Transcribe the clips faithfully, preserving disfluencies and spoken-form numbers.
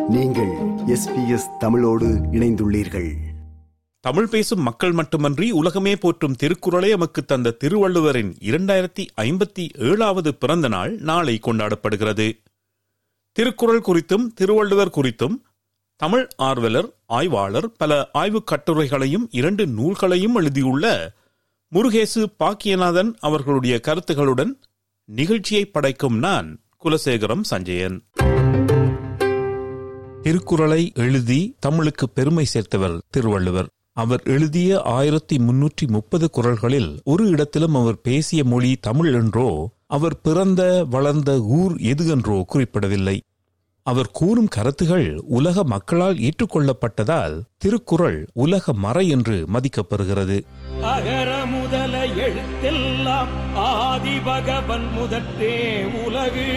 நீங்கள் S B S தமிழோடு இணைந்துள்ளீர்கள். தமிழ் பேசும் மக்கள் மட்டுமன்றி உலகமே போற்றும் திருக்குறளை எமக்கு தந்த திருவள்ளுவரின் இரண்டாயிரத்தி ஐம்பத்தி ஏழாவது பிறந்த நாள் நாளை கொண்டாடப்படுகிறது. திருக்குறள் குறித்தும் திருவள்ளுவர் குறித்தும் தமிழ் ஆர்வலர், ஆய்வாளர் பல ஆய்வுக் கட்டுரைகளையும் இரண்டு நூல்களையும் எழுதியுள்ள முருகேசு பாக்கியநாதன் அவர்களுடைய கருத்துகளுடன் நிகழ்ச்சியை படைக்கும் நான் குலசேகரம் சஞ்சயன். திருக்குறளை எழுதி தமிழுக்கு பெருமை சேர்த்தவர் திருவள்ளுவர். அவர் எழுதிய ஆயிரத்தி முன்னூற்றி முப்பது குறள்களில் ஒரு இடத்திலும் அவர் பேசிய மொழி தமிழ் என்றோ, அவர் பிறந்த வளர்ந்த ஊர் எது என்றோ குறிப்பிடவில்லை. அவர் கூறும் கருத்துகள் உலக மக்களால் ஏற்றுக்கொள்ளப்பட்டதால் திருக்குறள் உலக மறை என்று மதிக்கப்பெறுகிறது. அகர முதல எழுத்தெல்லாம் ஆதி பகவன் முதற்றே உலகு.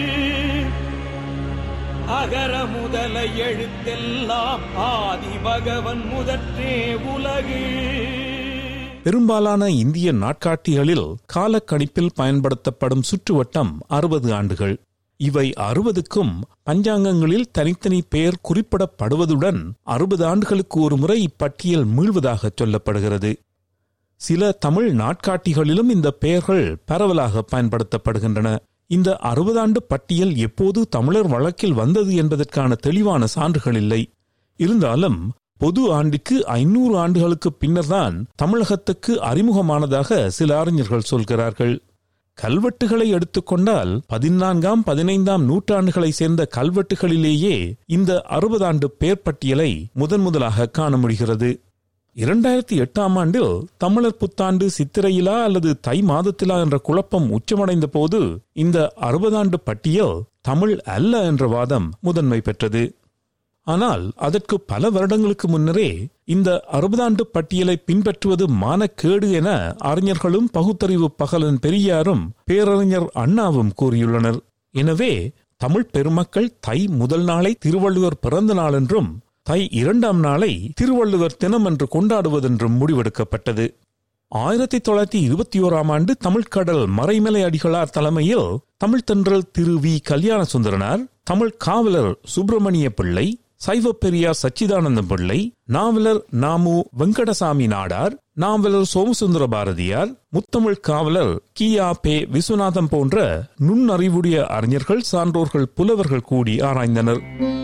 அகர முதல எழுத்தெல்லாம் ஆதி பகவன் முதற்றே உலகு. பெரும்பாலான இந்திய நாட்காட்டிகளில் காலக்கணிப்பில் பயன்படுத்தப்படும் சுற்றுவட்டம் அறுபது ஆண்டுகள். இவை அறுபதுக்கும் பஞ்சாங்கங்களில் தனித்தனி பெயர் குறிப்பிடப்படுவதுடன் அறுபது ஆண்டுகளுக்கு ஒரு முறை இப்பட்டியல் மீள்வதாக சொல்லப்படுகிறது. சில தமிழ் நாட்காட்டிகளிலும் இந்த பெயர்கள் பரவலாக பயன்படுத்தப்படுகின்றன. இந்த அறுபது ஆண்டு பட்டியல் எப்போது தமிழர் வழக்கில் வந்தது என்பதற்கான தெளிவான சான்றுகள் இல்லை. இருந்தாலும் பொது ஆண்டுக்கு ஐநூறு ஆண்டுகளுக்கு பின்னர்தான் தமிழகத்துக்கு அறிமுகமானதாக சில அறிஞர்கள் சொல்கிறார்கள். கல்வெட்டுகளை எடுத்துக்கொண்டால் பதினான்காம் பதினைந்தாம் நூற்றாண்டுகளை சேர்ந்த கல்வெட்டுகளிலேயே இந்த அறுபது ஆண்டு பெயர் பட்டியலை முதன் முதலாக காண முடிகிறது. இரண்டாயிரத்தி எட்டாம் ஆண்டில் தமிழர் புத்தாண்டு சித்திரையிலா அல்லது தை மாதத்திலா என்ற குழப்பம் உச்சமடைந்த போது இந்த அறுபது ஆண்டு பட்டியல் தமிழ் அல்ல என்ற வாதம் முதன்மை பெற்றது. ஆனால் அதற்கு பல வருடங்களுக்கு முன்னரே இந்த அறுபது ஆண்டு பட்டியலை பின்பற்றுவது மானக்கேடு என அறிஞர்களும் பகுத்தறிவு பகலன் பெரியாரும் பேரறிஞர் அண்ணாவும் கூறியுள்ளனர். எனவே தமிழ் பெருமக்கள் தை முதல் நாளை திருவள்ளுவர் பிறந்த நாள் என்றும் தை இரண்டாம் நாளை திருவள்ளுவர் தினம் என்று கொண்டாடுவதென்றும் முடிவெடுக்கப்பட்டது. ஆயிரத்தி தொள்ளாயிரத்தி இருபத்தி ஓராம் ஆண்டு தமிழ்கடல் மறைமலை அடிகளார் தலைமையில் தமிழ் தென்றல் திரு வி கல்யாண சுந்தரனார், தமிழ் காவலர் சுப்பிரமணிய பிள்ளை, சைவ பெரியார் சச்சிதானந்த பிள்ளை, நாவலர் நாமு வெங்கடசாமி நாடார், நாவலர் சோமசுந்தர பாரதியார், முத்தமிழ் காவலர் கியா பே விஸ்வநாதம் போன்ற நுண்ணறிவுடைய அறிஞர்கள், சான்றோர்கள், புலவர்கள் கூடி ஆராய்ந்தனர்.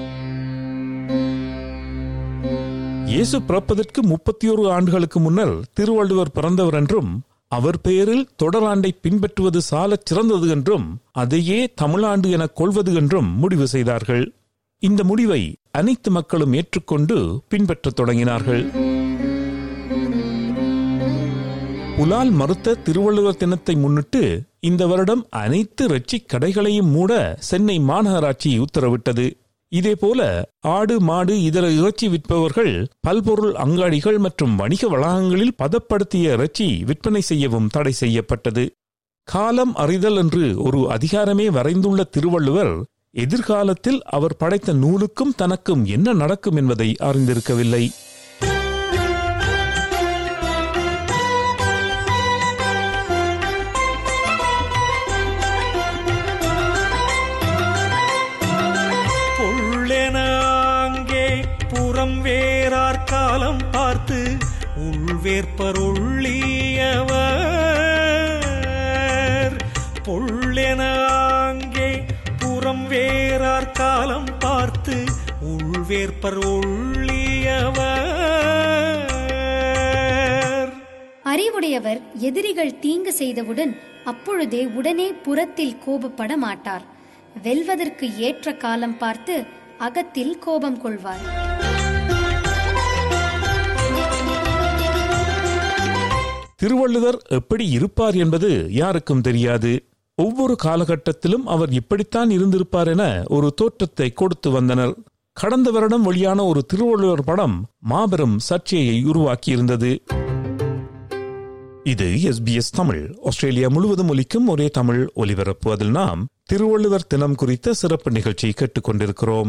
இயேசு பிறப்பதற்கு முப்பத்தி ஒரு ஆண்டுகளுக்கு முன்னர் திருவள்ளுவர் பிறந்தவர் என்றும் அவர் பெயரில் தொடராண்டை பின்பற்றுவது சாலச் சிறந்தது என்றும் அதையே தமிழாண்டு என கொள்வது என்றும் முடிவு செய்தார்கள். இந்த முடிவை அனைத்து மக்களும் ஏற்றுக்கொண்டு பின்பற்றத் தொடங்கினார்கள். புலால் மறுத்த திருவள்ளுவர் தினத்தை முன்னிட்டு இந்த வருடம் அனைத்து இறைச்சி கடைகளையும் மூட சென்னை மாநகராட்சி உத்தரவிட்டது. இதேபோல ஆடு மாடு இதர இறைச்சி விற்பவர்கள் பல்பொருள் அங்காடிகள் மற்றும் வணிக வளாகங்களில் பதப்படுத்திய இறைச்சி விற்பனை செய்யவும் தடை செய்யப்பட்டது. காலம் அறிதல் என்று ஒரு அதிகாரமே வரைந்துள்ள திருவள்ளுவர் எதிர்காலத்தில் அவர் படைத்த நூலுக்கும் தனக்கும் என்ன நடக்கும் என்பதை அறிந்திருக்கவில்லை. வேறார் காலம் பார்த்து உள்வேற்பர் உள்ளியவர் பொள்ளென ஆங்கே புறம் வேறார் காலம் பார்த்து உள்வேற்பர் உள்ளியவர். அறிவுடையவர் எதிரிகள் தீங்கு செய்தவுடன் அப்பொழுதே உடனே புறத்தில் கோபப்பட மாட்டார். வெல்வதற்கு ஏற்ற காலம் பார்த்து அகத்தில் கோபம் கொள்வார். திருவள்ளுவர் எப்படி இருப்பார் என்பது யாருக்கும் தெரியாது. ஒவ்வொரு காலகட்டத்திலும் அவர் இப்படித்தான் இருந்திருப்பார் என ஒரு தோற்றத்தை கொடுத்து வந்தனர். கடந்த வருடம் வெளியான ஒரு திருவள்ளுவர் படம் மாபெரும் சர்ச்சையை உருவாக்கியிருந்தது. இது S B S Tamil, Australia முழுவதும் ஒலிக்கும் ஒரே தமிழ் ஒலிபரப்பு. அதில் நாம் திருவள்ளுவர் தினம் குறித்த சிறப்பு நிகழ்ச்சியை கேட்டுக்கொண்டிருக்கிறோம்.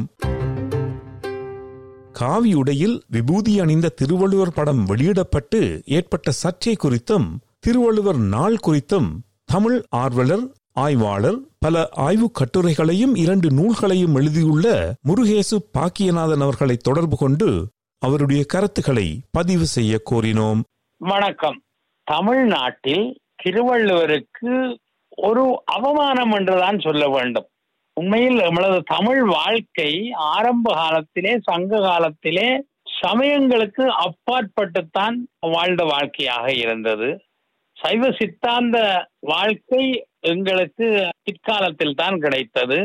காவி உடையில் விபூதி அணிந்த திருவள்ளுவர் படம் வெளியிடப்பட்டு ஏற்பட்ட சர்ச்சை குறித்தும் திருவள்ளுவர் நாள் குறித்தும் தமிழ் ஆர்வலர், ஆய்வாளர், பல ஆய்வு கட்டுரைகளையும் இரண்டு நூல்களையும் எழுதியுள்ள முருகேசு பாக்கியநாதன் அவர்களை தொடர்பு கொண்டு அவருடைய கருத்துக்களை பதிவு செய்ய கோரினோம். வணக்கம். தமிழ்நாட்டில் திருவள்ளுவருக்கு ஒரு அவமானம் என்றுதான் சொல்ல வேண்டும். உண்மையில் நம்மளது தமிழ் வாழ்க்கை ஆரம்ப காலத்திலே, சங்க காலத்திலே சமயங்களுக்கு அப்பாற்பட்டுத்தான் வாழ்ந்த வாழ்க்கையாக இருந்தது. சைவ சித்தாந்த வாழ்க்கை எங்களுக்கு பிற்காலத்தில் தான் கிடைத்தது.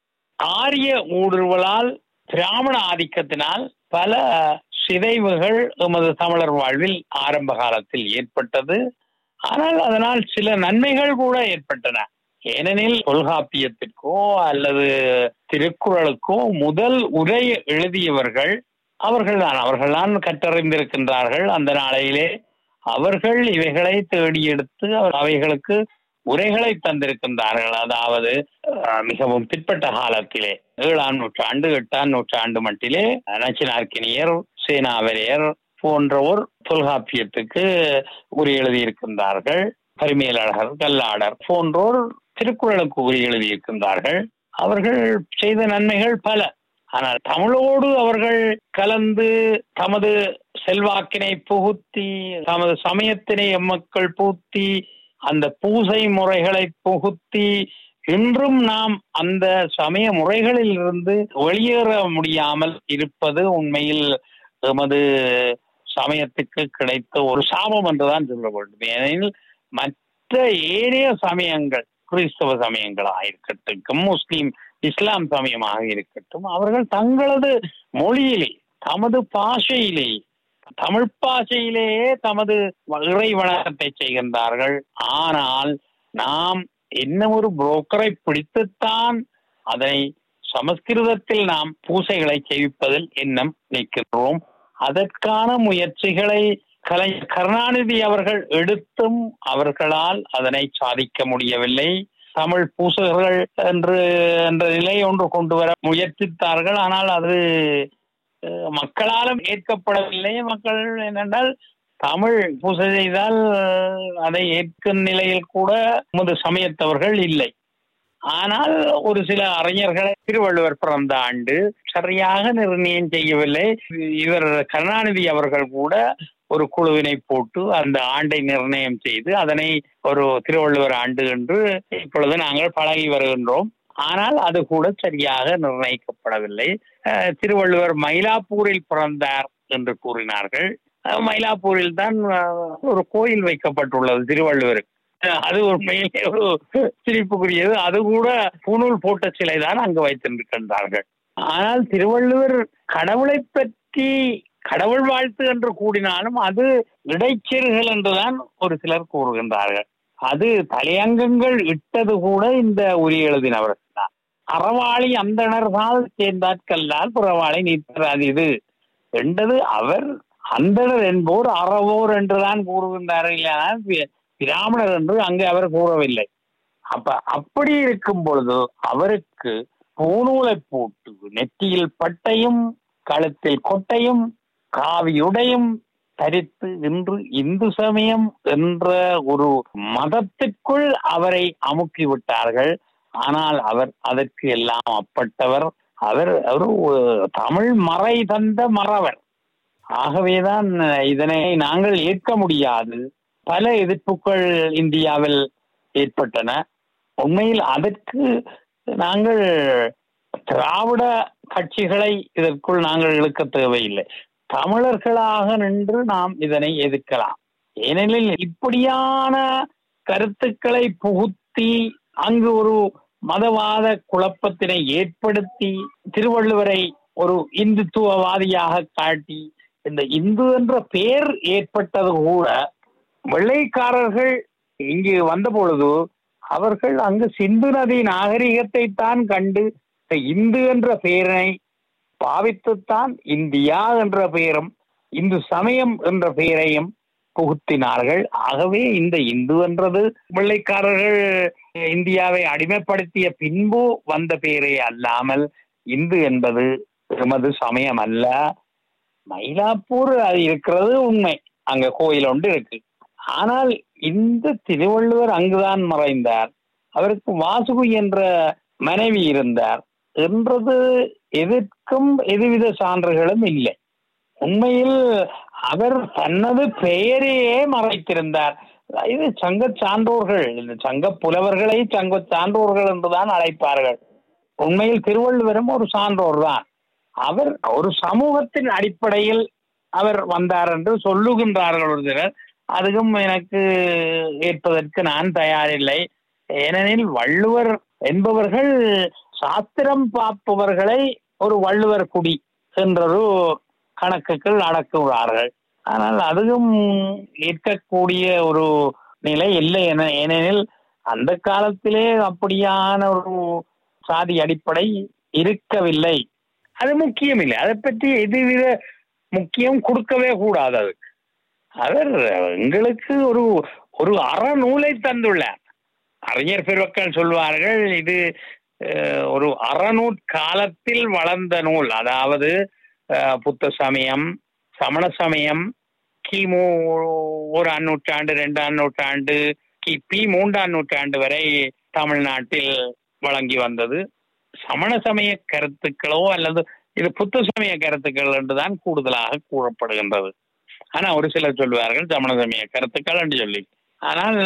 ஆரிய ஊடுருவலால், பிராமண ஆதிக்கத்தினால் பல சிதைவுகள் எமது தமிழர் வாழ்வில் ஆரம்ப காலத்தில் ஏற்பட்டது. ஆனால் அதனால் சில நன்மைகள் கூட ஏற்பட்டன. ஏனெனில் தொல்காப்பியத்திற்கோ அல்லது திருக்குறளுக்கோ முதல் உரை எழுதியவர்கள் அவர்கள்தான் அவர்கள்தான் கற்றறிந்திருக்கின்றார்கள். அந்த நாளையிலே அவர்கள் இவைகளை தேடி எடுத்து அவைகளுக்கு உரைகளை தந்திருக்கின்றார்கள். அதாவது மிகவும் பிற்பட்ட காலத்திலே, ஏழாம் நூற்றாண்டு எட்டாம் நூற்றாண்டு மட்டிலே நச்சினார்க்கினியர், சேனாவரையர் போன்றோர் தொல்காப்பியத்துக்கு உரை எழுதியிருக்கின்றார்கள். பரிமேலழகர், கல்லாடர் போன்றோர் திருக்குறளுக்கு உரை எழுதியிருக்கின்றார்கள். அவர்கள் செய்த நன்மைகள் பல. ஆனால் தமிழோடு அவர்கள் கலந்து தமது செல்வாக்கினை புகுத்தி, தமது சமயத்தினை எம்மக்கள் பூத்தி, அந்த பூசை முறைகளை புகுத்தி, இன்றும் நாம் அந்த சமய முறைகளில் இருந்து வெளியேற முடியாமல் இருப்பது உண்மையில் எமது சமயத்துக்கு கிடைத்த ஒரு சாபம் என்றுதான் சொல்ல வேண்டும். ஏனெனில் மற்ற ஏனைய சமயங்கள், கிறிஸ்தவ சமயங்களாக இருக்கட்டும், முஸ்லீம் இஸ்லாம் சமயமாக இருக்கட்டும், அவர்கள் தங்களது மொழியிலே, தமது பாஷையிலே, தமிழ் பாஷையிலேயே தமது இறை வணக்கத்தை செய்கின்றார்கள். ஆனால் நாம் என்ன ஒரு புரோக்கரை பிடித்துத்தான் அதனை சமஸ்கிருதத்தில் நாம் பூசைகளை செய்விப்பதில் எண்ணம் நிற்கின்றோம். அதற்கான முயற்சிகளை கலைஞர் கருணாநிதி அவர்கள் எடுத்தும் அவர்களால் அதனை சாதிக்க முடியவில்லை. தமிழ் பூசகர்கள் என்று என்ற நிலை ஒன்று கொண்டு வர முயற்சித்தார்கள். ஆனால் அது மக்களாலும் ஏற்கப்படவில்லை. மக்கள் என்னென்றால் தமிழ் பூசை செய்தால் அதை ஏற்கும் நிலையில் கூட நமது சமயத்தவர்கள் இல்லை. ஆனால் ஒரு சில அறிஞர்களை திருவள்ளுவர் பிறந்த ஆண்டு சரியாக நிர்ணயம் செய்யவில்லை. இவர் கருணாநிதி அவர்கள் கூட ஒரு குழுவினை போட்டு அந்த ஆண்டை நிர்ணயம் செய்து அதனை ஒரு திருவள்ளுவர் ஆண்டு என்று இப்பொழுது நாங்கள் பழகி வருகின்றோம். ஆனால் அது கூட சரியாக நிர்ணயிக்கப்படவில்லை. திருவள்ளுவர் மயிலாப்பூரில் பிறந்தார் என்று கூறினார்கள். மயிலாப்பூரில் தான் ஒரு கோயில் வைக்கப்பட்டுள்ளது திருவள்ளுவருக்கு. அது உண்மையிலே ஒரு சிரிப்புக்குரியது. அது கூட பூணூல் போட்ட சிலை தான் அங்கு வைத்திருக்கின்றார்கள். ஆனால் திருவள்ளுவர் கடவுளை பற்றி கடவுள் வாழ்த்து என்று கூடினாலும் அது இடைச்செருகள் என்றுதான் ஒரு சிலர் கூறுகின்றார்கள். அது தலையங்கங்கள் இட்டது கூட இந்த உரி எழுதினவர்கள் தான். அறவாளி அந்தணர்கால் சேர்ந்தாற்கல்லால் புறவாளி நீத்தராது இது என்றது அவர் அந்தணர் என்போர் அறவோர் என்றுதான் கூறுகின்றார்கள். பிராமணர் என்று அங்கு அவர் கூறவில்லை. அப்ப அப்படி இருக்கும் பொழுது அவருக்கு பூநூலை போட்டு நெற்றியில் பட்டையும் கழுத்தில் கொட்டையும் காவியுடையும் தரித்து இன்று இந்து சமயம் என்ற ஒரு மதத்திற்குள் அவரை அமுக்கி விட்டார்கள். ஆனால் அவர் அதற்கு எல்லாம் அப்பட்டவர். அவர் ஒரு தமிழ் மறை தந்த மறவர். ஆகவேதான் இதனை நாங்கள் ஏற்க முடியாது. பல எதிர்ப்புகள் இந்தியாவில் ஏற்பட்டன. உண்மையில் அதற்கு நாங்கள் திராவிட கட்சிகளை இதற்குள் நாங்கள் இழுக்க தேவையில்லை. தமிழர்களாக நின்று நாம் இதனை எதிர்க்கலாம். ஏனெனில் இப்படியான கருத்துக்களை புகுத்தி அங்கு ஒரு மதவாத குழப்பத்தினை ஏற்படுத்தி திருவள்ளுவரை ஒரு இந்துத்துவவாதியாக காட்டி இந்த இந்து என்ற பெயர் ஏற்பட்டது கூட வெள்ளைக்காரர்கள் இங்கு வந்த பொழுது அவர்கள் அங்கு சிந்து நதி நாகரிகத்தை தான் கண்டு இந்து என்ற பெயரை பாவித்துத்தான் இந்தியா என்ற பெயரும் இந்து சமயம் என்ற பெயரையும் புகுத்தினார்கள். ஆகவே இந்த இந்து என்றது வெள்ளைக்காரர்கள் இந்தியாவை அடிமைப்படுத்திய பின்பு வந்த பெயரே அல்லாமல் இந்து என்பது எமது சமயம் அல்ல. மயிலாப்பூர் அது இருக்கிறது உண்மை, அங்க கோயில் ஒன்று இருக்கு. ஆனால் இந்த திருவள்ளுவர் அங்குதான் மறைந்தார். அவருக்கு வாசுகி என்ற மனைவி இருந்தார் என்றது எதற்கும் எதுவித சான்றுகளும் இல்லை. உண்மையில் அவர் தனது பெயரையே மறைத்திருந்தார். இது சங்க சான்றோர்கள், இந்த சங்க புலவர்களை சங்க சான்றோர்கள் என்றுதான் அழைப்பார்கள். உண்மையில் திருவள்ளுவரும் ஒரு சான்றோர் தான். அவர் ஒரு சமூகத்தின் அடிப்படையில் அவர் வந்தார் என்று சொல்லுகின்றார்கள் ஒரு சிலர். அதுவும் எனக்கு ஏற்பதற்கு நான் தயாரில்லை. ஏனெனில் வள்ளுவர் என்பவர்கள் சாஸ்திரம் பார்ப்பவர்களை ஒரு வள்ளுவர் குடி என்றொரு கணக்குகள் அடக்குகிறார்கள். ஆனால் அதுவும் ஏற்கக்கூடிய ஒரு நிலை இல்லை. என ஏனெனில் அந்த காலத்திலே அப்படியான ஒரு சாதி அடிப்படை இருக்கவில்லை. அது முக்கியம் இல்லை. அதை பற்றி எதுவித முக்கியம் கொடுக்கவே கூடாது. அது அவர் எங்களுக்கு ஒரு ஒரு அறநூலை தந்துள்ளார். அறிஞர் பெருமக்கள் சொல்வார்கள், இது ஒரு அறநூற்காலத்தில் வளர்ந்த நூல். அதாவது புத்த சமயம், சமண சமயம் கிமு ஒரு நூற்றாண்டு, இரண்டாம் நூற்றாண்டு, கிபி மூன்றாம் நூற்றாண்டு வரை தமிழ்நாட்டில் வழங்கி வந்தது. சமண சமய கருத்துக்களோ அல்லது இது புத்த சமய கருத்துக்கள் என்றுதான் கூடுதலாக கூறப்படுகின்றது. ஆனா ஒரு சிலர் சொல்வார்கள் சமண சமய கருத்துக்கள் என்று சொல்லி. ஆனால்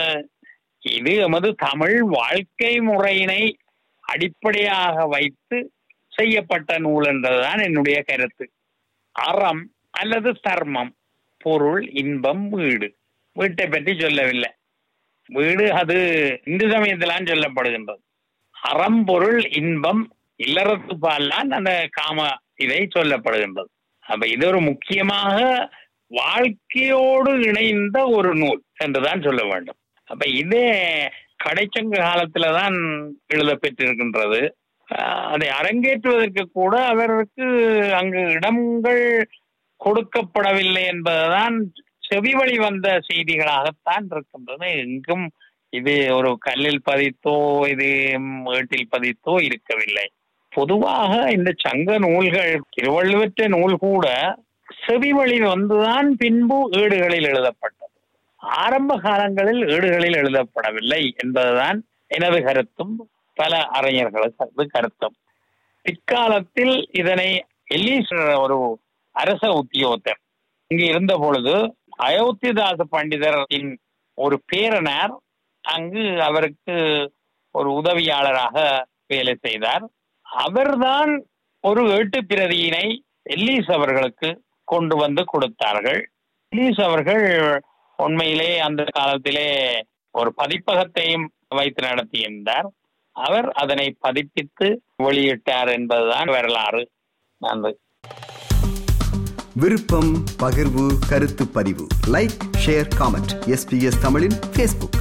இது எமது தமிழ் வாழ்க்கை முறையினை அடிப்படையாக வைத்து செய்யப்பட்ட நூல் என்றதுதான் என்னுடைய கருத்து. அறம் அல்லது தர்மம், பொருள், இன்பம், வீடு. வீட்டை பற்றி சொல்லவில்லை. வீடு அது இந்து சமயத்திலான் சொல்லப்படுகின்றது. அறம், பொருள், இன்பம், இல்லறத்து பால்லாம் அந்த காம இதை சொல்லப்படுகின்றது. அப்ப இது ஒரு முக்கியமாக வாழ்க்கையோடு இணைந்த ஒரு நூல் என்றுதான் சொல்ல வேண்டும். அப்ப இதே கடைச்சங்க காலத்துலதான் எழுத பெற்றிருக்கின்றது. அதை அரங்கேற்றுவதற்கு கூட அவருக்கு அங்கு இடங்கள் கொடுக்கப்படவில்லை என்பதுதான் செவி வழி வந்த செய்திகளாகத்தான் இருக்கின்றன. எங்கும் இது ஒரு கல்லில் பதித்தோ இது ஏட்டில் பதித்தோ இருக்கவில்லை. பொதுவாக இந்த சங்க நூல்கள், திருவள்ளுவற்ற நூல் கூட செவி வழி வந்துதான் பின்பு ஏடுகளில் எழுதப்பட்டது. ஆரம்ப காலங்களில் ஏடுகளில் எழுதப்படவில்லை என்பதுதான் எனது கருத்தும் பல அறிஞர்களது கருத்தும். பிற்காலத்தில் இதனை எல்லீஸ் ஒரு அரச உத்தியோகத்தர் இங்கு இருந்த பொழுது அயோத்திதாச பண்டிதரின் ஒரு பேரனார் அங்கு அவருக்கு ஒரு உதவியாளராக வேலை செய்தார். அவர்தான் ஒரு ஏட்டு பிரதியினை எல்லீஸ் அவர்களுக்கு கொண்டு வந்து கொடுத்தார்கள். எல்லீஸ் அவர்கள் உண்மையிலே அந்த காலத்திலே ஒரு பதிப்பகத்தையும் வைத்து நடத்தியிருந்தார். அவர் அதனை பதிப்பித்து வெளியிட்டார் என்பதுதான் வரலாறு. நன்றி. விருப்பம், பகிர்வு, கருத்து பதிவு, லைக், ஷேர், காமெண்ட். எஸ்பிஎஸ் தமிழின் ஃபேஸ்புக்.